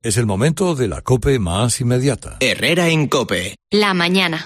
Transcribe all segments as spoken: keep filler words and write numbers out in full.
Es el momento de la COPE más inmediata. Herrera en COPE. La mañana.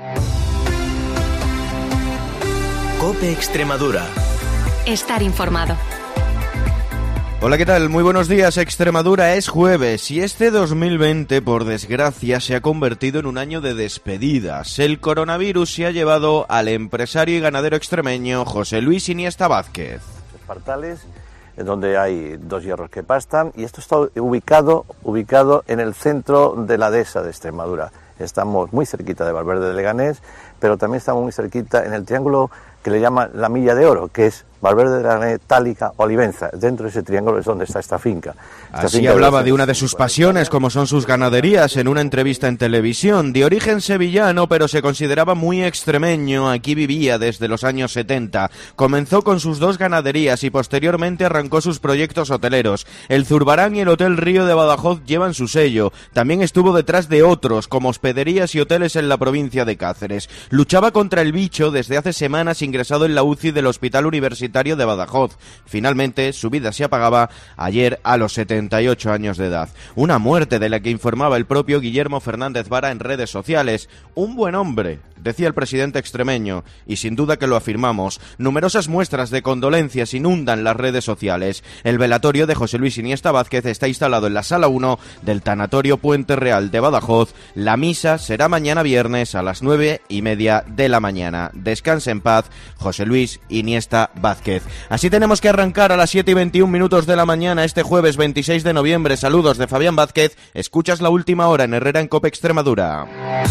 COPE Extremadura. Estar informado. Hola, ¿qué tal? Muy buenos días. Extremadura, es jueves y este dos mil veinte, por desgracia, se ha convertido en un año de despedidas. El coronavirus se ha llevado al empresario y ganadero extremeño José Luis Iniesta Vázquez. Espartales, donde hay dos hierros que pastan, y esto está ubicado, ubicado en el centro de la dehesa de Extremadura. Estamos muy cerquita de Valverde de Leganés, pero también estamos muy cerquita en el triángulo que le llaman la Milla de Oro, que es Valverde de Leganés, Tálica, Olivenza. Dentro de ese triángulo es donde está esta finca. Esta Así finca hablaba de, de una de sus pasiones, como son sus ganaderías, en una entrevista en televisión. De origen sevillano, pero se consideraba muy extremeño. Aquí vivía desde los años setenta. Comenzó con sus dos ganaderías y posteriormente arrancó sus proyectos hoteleros. El Zurbarán y el Hotel Río de Badajoz llevan su sello. También estuvo detrás de otros, como hospederías y hoteles en la provincia de Cáceres. Luchaba contra el bicho desde hace semanas, ingresado en la U C I del Hospital Universitario de Badajoz. Finalmente, su vida se apagaba ayer a los setenta y ocho años de edad. Una muerte de la que informaba el propio Guillermo Fernández Vara en redes sociales. Un buen hombre, decía el presidente extremeño, y sin duda que lo afirmamos. Numerosas muestras de condolencias inundan las redes sociales. El velatorio de José Luis Iniesta Vázquez está instalado en la sala uno del Tanatorio Puente Real de Badajoz. La misa será mañana viernes a las nueve y media de la mañana. Descanse en paz, José Luis Iniesta Vázquez. Así tenemos que arrancar a las siete y veintiún minutos de la mañana este jueves veintiséis de noviembre. Saludos de Fabián Vázquez. Escuchas La Última Hora en Herrera en COPE Extremadura.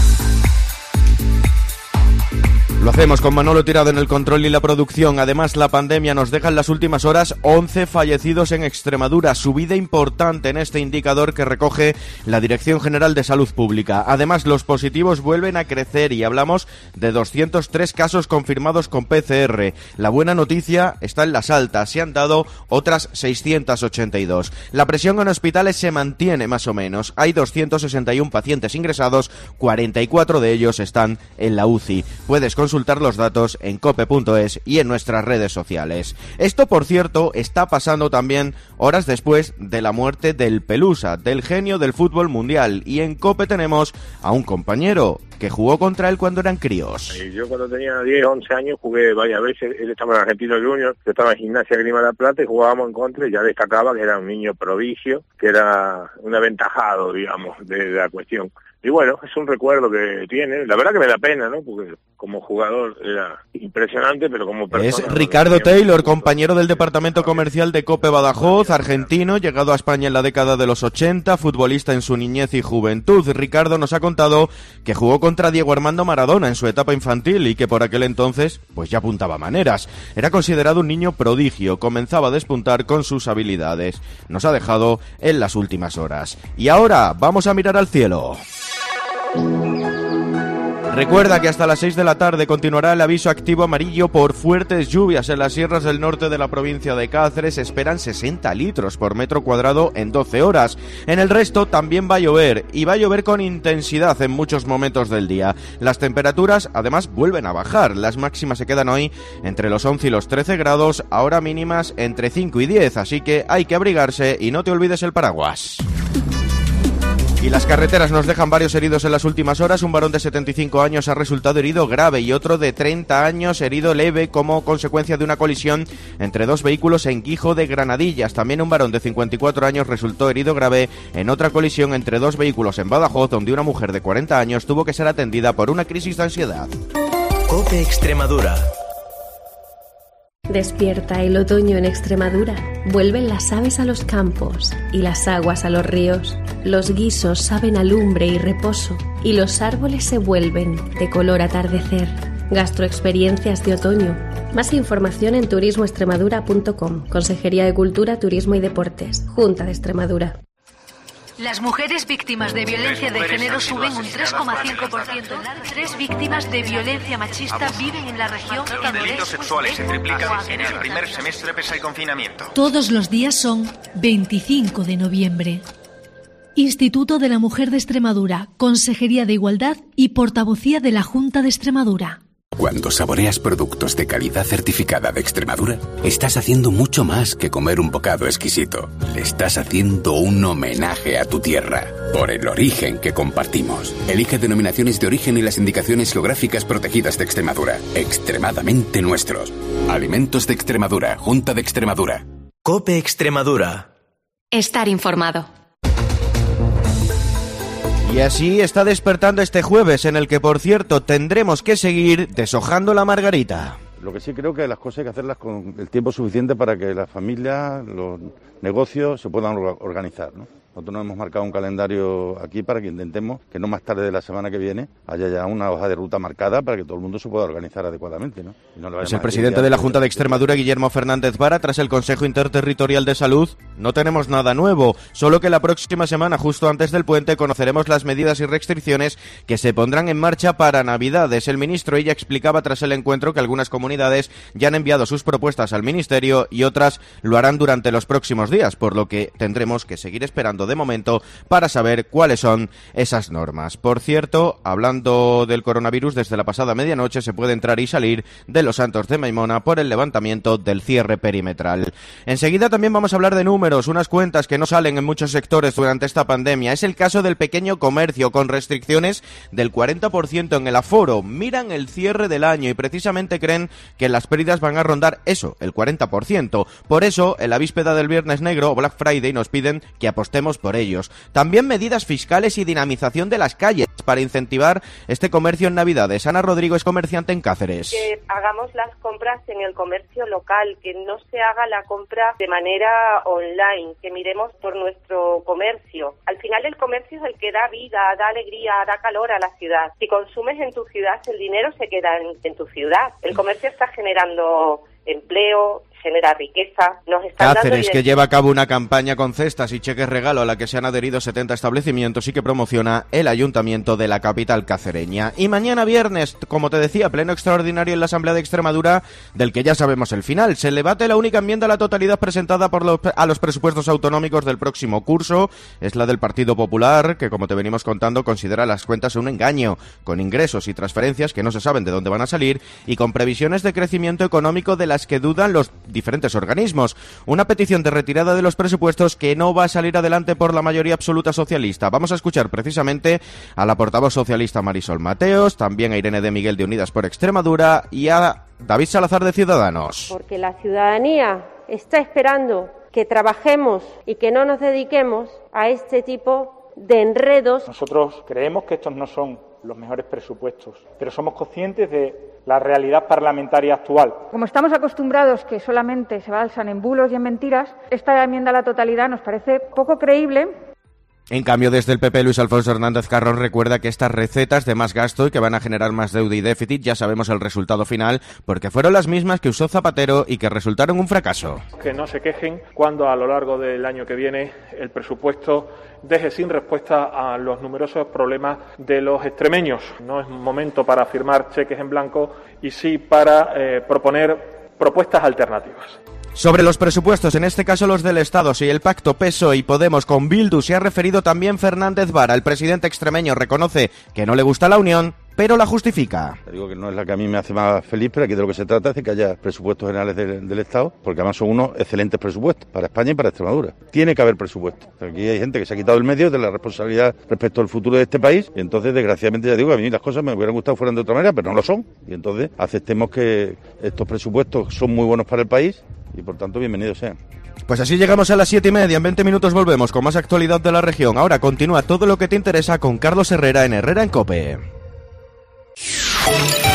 Lo hacemos con Manolo Tirado en el control y la producción. Además, la pandemia nos deja en las últimas horas once fallecidos en Extremadura, subida importante en este indicador que recoge la Dirección General de Salud Pública. Además, los positivos vuelven a crecer y hablamos de doscientos tres casos confirmados con P C R. La buena noticia está en las altas, se han dado otras seiscientos ochenta y dos. La presión en hospitales se mantiene más o menos. Hay doscientos sesenta y uno pacientes ingresados, cuarenta y cuatro de ellos están en la U C I. Puedes consultar los datos en cope punto es y en nuestras redes sociales. Esto, por cierto, está pasando también horas después de la muerte del Pelusa, del genio del fútbol mundial, y en COPE tenemos a un compañero que jugó contra él cuando eran críos. Yo cuando tenía diez, once años jugué varias veces. Él estaba en Argentino Junior, yo estaba en Gimnasia Grima de la Plata y jugábamos en contra, y ya destacaba que era un niño prodigio, que era un aventajado, digamos, de, de la cuestión. Y bueno, es un recuerdo que tiene. La verdad que me da pena, ¿no? Porque como jugador era impresionante, pero como persona... Es Ricardo Taylor, compañero del departamento comercial de COPE Badajoz, argentino, llegado a España en la década de los ochenta, futbolista en su niñez y juventud. Ricardo nos ha contado que jugó contra Diego Armando Maradona en su etapa infantil y que por aquel entonces, pues ya apuntaba maneras. Era considerado un niño prodigio, comenzaba a despuntar con sus habilidades. Nos ha dejado en las últimas horas. Y ahora, vamos a mirar al cielo. Recuerda que hasta las seis de la tarde continuará el aviso activo amarillo por fuertes lluvias en las sierras del norte de la provincia de Cáceres. Esperan sesenta litros por metro cuadrado en doce horas. En el resto también va a llover, y va a llover con intensidad en muchos momentos del día. Las temperaturas además vuelven a bajar. Las máximas se quedan hoy entre los once y los trece grados, ahora mínimas entre cinco y diez, así que hay que abrigarse y no te olvides el paraguas. Y las carreteras nos dejan varios heridos en las últimas horas. Un varón de setenta y cinco años ha resultado herido grave y otro de treinta años herido leve como consecuencia de una colisión entre dos vehículos en Guijo de Granadillas. También un varón de cincuenta y cuatro años resultó herido grave en otra colisión entre dos vehículos en Badajoz, donde una mujer de cuarenta años tuvo que ser atendida por una crisis de ansiedad. COPE Extremadura. Despierta el otoño en Extremadura. Vuelven las aves a los campos y las aguas a los ríos. Los guisos saben a lumbre y reposo y los árboles se vuelven de color atardecer. Gastroexperiencias de otoño. Más información en turismo extremadura punto com. Consejería de Cultura, Turismo y Deportes. Junta de Extremadura. Las mujeres víctimas de violencia de género suben un tres coma cinco por ciento. Tres víctimas de violencia machista viven en la región. Los delitos sexuales se triplican en el primer semestre pese al confinamiento. Todos los días son veinticinco de noviembre. Instituto de la Mujer de Extremadura, Consejería de Igualdad y Portavocía de la Junta de Extremadura. Cuando saboreas productos de calidad certificada de Extremadura, estás haciendo mucho más que comer un bocado exquisito. Le estás haciendo un homenaje a tu tierra, por el origen que compartimos. Elige denominaciones de origen y las indicaciones geográficas protegidas de Extremadura. Extremadamente nuestros. Alimentos de Extremadura, Junta de Extremadura. COPE Extremadura. Estar informado. Y así está despertando este jueves, en el que, por cierto, tendremos que seguir deshojando la margarita. Lo que sí creo que las cosas hay que hacerlas con el tiempo suficiente para que las familias, los negocios se puedan organizar, ¿no? Nosotros nos hemos marcado un calendario aquí para que intentemos que no más tarde de la semana que viene haya ya una hoja de ruta marcada para que todo el mundo se pueda organizar adecuadamente, ¿no? Y no le vaya Es el mal presidente de la Junta de Extremadura, Guillermo Fernández Vara, tras el Consejo Interterritorial de Salud. No tenemos nada nuevo, solo que la próxima semana, justo antes del puente, conoceremos las medidas y restricciones que se pondrán en marcha para Navidades. El ministro ella explicaba tras el encuentro que algunas comunidades ya han enviado sus propuestas al Ministerio y otras lo harán durante los próximos días, por lo que tendremos que seguir esperando de momento para saber cuáles son esas normas. Por cierto, hablando del coronavirus, desde la pasada medianoche se puede entrar y salir de Los Santos de Maimona por el levantamiento del cierre perimetral. Enseguida también vamos a hablar de números, unas cuentas que no salen en muchos sectores durante esta pandemia. Es el caso del pequeño comercio, con restricciones del cuarenta por ciento en el aforo. Miran el cierre del año y precisamente creen que las pérdidas van a rondar eso, el cuarenta por ciento. Por eso, en la víspera del Viernes Negro o Black Friday nos piden que apostemos por ellos. También medidas fiscales y dinamización de las calles para incentivar este comercio en Navidades. Ana Rodrigo es comerciante en Cáceres. Que hagamos las compras en el comercio local, que no se haga la compra de manera online, que miremos por nuestro comercio. Al final el comercio es el que da vida, da alegría, da calor a la ciudad. Si consumes en tu ciudad, el dinero se queda en, en tu ciudad. El comercio está generando empleo, genera riqueza, nos están Cáceres, dando... que lleva a cabo una campaña con cestas y cheques regalo a la que se han adherido setenta establecimientos y que promociona el ayuntamiento de la capital cacereña. Y mañana viernes, como te decía, pleno extraordinario en la Asamblea de Extremadura, del que ya sabemos el final. Se debate la única enmienda a la totalidad presentada por los, a los presupuestos autonómicos del próximo curso. Es la del Partido Popular, que, como te venimos contando, considera las cuentas un engaño, con ingresos y transferencias que no se saben de dónde van a salir y con previsiones de crecimiento económico de las que dudan los diferentes organismos. Una petición de retirada de los presupuestos que no va a salir adelante por la mayoría absoluta socialista. Vamos a escuchar precisamente a la portavoz socialista Marisol Mateos, también a Irene de Miguel de Unidas por Extremadura y a David Salazar de Ciudadanos. Porque la ciudadanía está esperando que trabajemos y que no nos dediquemos a este tipo de enredos. Nosotros creemos que estos no son los mejores presupuestos, pero somos conscientes de la realidad parlamentaria actual. Como estamos acostumbrados que solamente se basan en bulos y en mentiras, esta enmienda a la totalidad nos parece poco creíble. En cambio, desde el P P, Luis Alfonso Hernández Carrón recuerda que estas recetas de más gasto y que van a generar más deuda y déficit, ya sabemos el resultado final, porque fueron las mismas que usó Zapatero y que resultaron un fracaso. Que no se quejen cuando a lo largo del año que viene el presupuesto deje sin respuesta a los numerosos problemas de los extremeños. No es momento para firmar cheques en blanco y sí para eh, proponer propuestas alternativas. Sobre los presupuestos, en este caso los del Estado, si el pacto P S O E y Podemos con Bildu se ha referido también Fernández Vara. El presidente extremeño reconoce que no le gusta la unión, pero la justifica. Te digo que no es la que a mí me hace más feliz, pero aquí de lo que se trata es de que haya presupuestos generales del, del Estado, porque además son unos excelentes presupuestos para España y para Extremadura. Tiene que haber presupuestos. Aquí hay gente que se ha quitado el medio de la responsabilidad respecto al futuro de este país, y entonces, desgraciadamente, ya digo, que a mí las cosas me hubieran gustado fueran de otra manera, pero no lo son. Y entonces, aceptemos que estos presupuestos son muy buenos para el país, y por tanto, bienvenidos sean. Pues así llegamos a las siete y media. En veinte minutos volvemos con más actualidad de la región. Ahora continúa todo lo que te interesa con Carlos Herrera en Herrera en COPE.